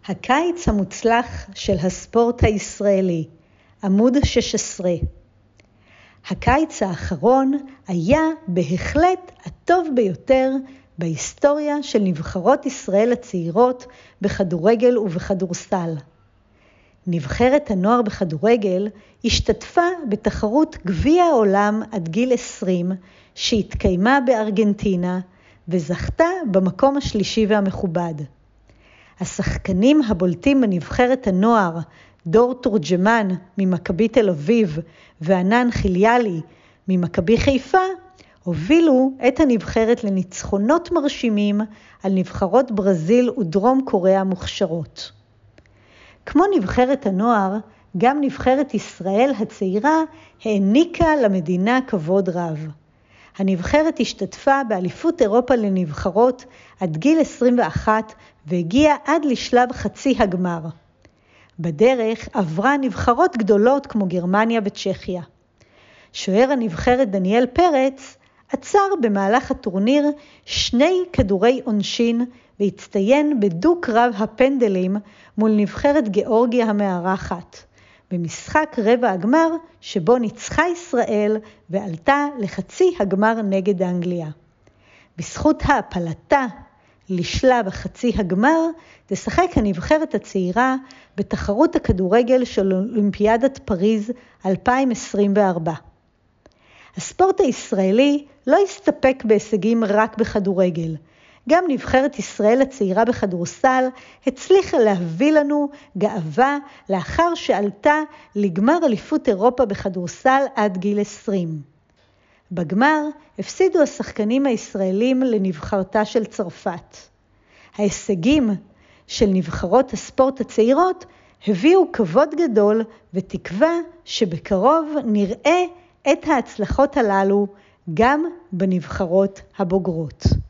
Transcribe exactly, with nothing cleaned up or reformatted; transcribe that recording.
הקיץ המוצלח של הספורט הישראלי, עמוד שש עשרה. הקיץ האחרון היה בהחלט הטוב ביותר בהיסטוריה של נבחרות ישראל הצעירות בכדורגל ובכדורסל. נבחרת הנוער בכדורגל השתתפה בתחרות גביע העולם עד גיל עשרים שהתקיימה בארגנטינה וזכתה במקום השלישי והמכובד. השחקנים הבולטים בנבחרת הנוער, דור תורג'מן ממכבי תל אביב וענן חיליאלי ממכבי חיפה, הובילו את הנבחרת לניצחונות מרשימים על נבחרות ברזיל ודרום קוריאה המוכשרות. כמו נבחרת הנוער, גם נבחרת ישראל הצעירה העניקה למדינה כבוד רב. הנבחרת השתתפה באליפות אירופה לנבחרות עד גיל עשרים ואחת והגיעה עד לשלב חצי הגמר. בדרך עברה נבחרות גדולות כמו גרמניה וצ'כיה. שוער הנבחרת דניאל פרץ עצר במהלך הטורניר שני כדורי עונשין והצטיין בדו קרב הפנדלים מול נבחרת גיאורגיה המארחת, במשחק רבע הגמר שבו ניצחה ישראל ועלתה לחצי הגמר נגד אנגליה. בזכות העפלתה לשלב החצי הגמר תשחק הנבחרת הצעירה בתחרות הכדורגל של אולימפיאדת פריז אלפיים עשרים וארבע. הספורט הישראלי לא הסתפק בהישגים רק בכדורגל. גם נבחרת ישראל הצעירה בכדורסל הצליחה להביא לנו גאווה לאחר שעלתה לגמר אליפות אירופה בכדורסל עד גיל עשרים. בגמר הפסידו השחקנים הישראלים לנבחרתה של צרפת. ההישגים של נבחרות הספורט הצעירות הביאו כבוד גדול ותקווה שבקרוב נראה את ההצלחות הללו גם בנבחרות הבוגרות.